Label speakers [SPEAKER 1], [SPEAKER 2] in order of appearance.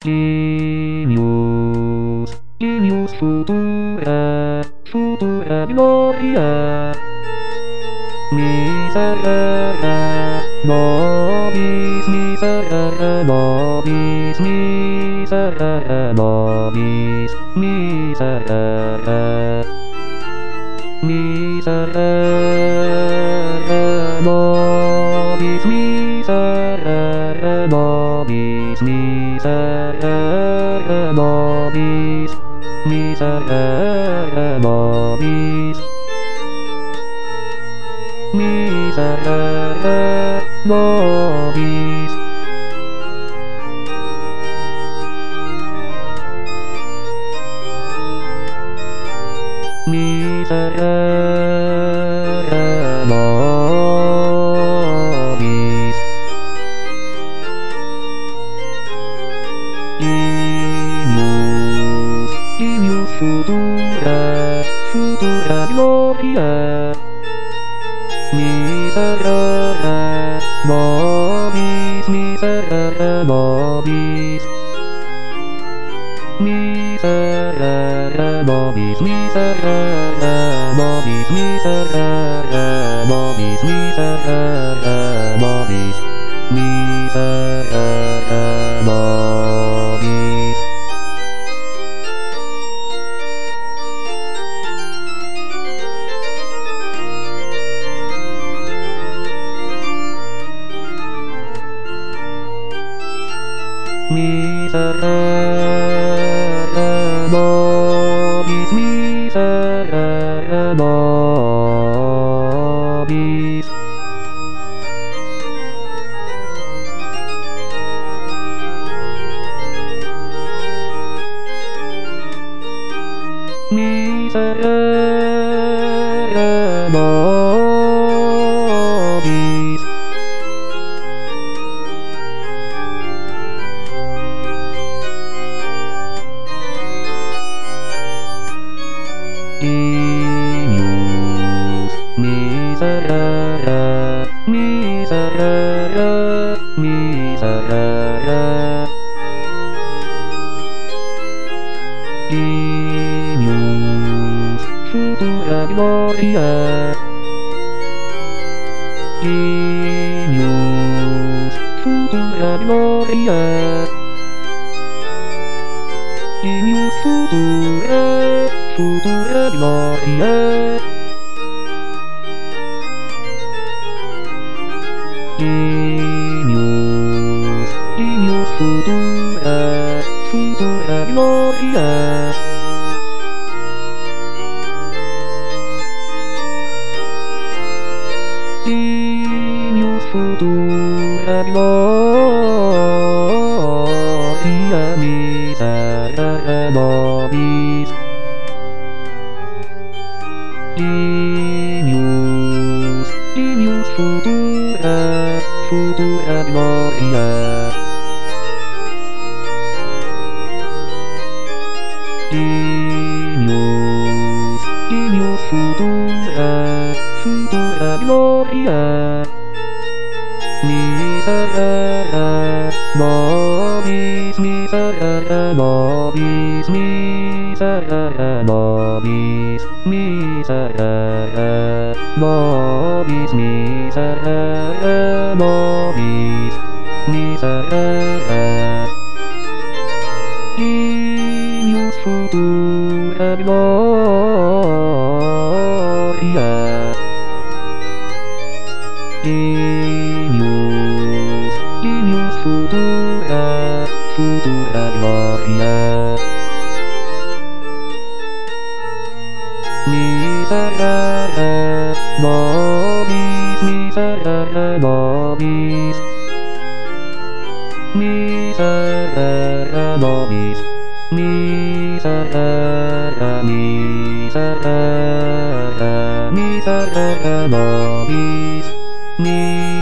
[SPEAKER 1] Genius, genius futura gloria. Miserere nobis, miserere nobis, miserere nobis, miserere. Miserere nobis, miserere nobis, miserere nobis, miserere nobis, miserere nobis. Miserere nobis. Genius, genius futura gloria. Miserere nobis, miserere nobis. Miserere nobis, miserere nobis, miserere nobis, miserere nobis, miserere nobis. Miserere nobis, miserere nobis. Miserere nobis. Genius, miserere, miserere, miserere. Genius, futura gloria. Genius, futura gloria. Genius futura gloria. Genius, genius futura gloria. Genius futura gloria. Miserere nobis. Genius, genius futura gloria. Genius, genius futura gloria. Miserere nobis, miserere nobis, miserere nobis, miserere nobis, miserere nobis, miserere. Genius futura gloria. Genius, genius futura gloria. Miserere nobis, miserere nobis, miserere nobis, miserere, miserere, miserere nobis, miserere.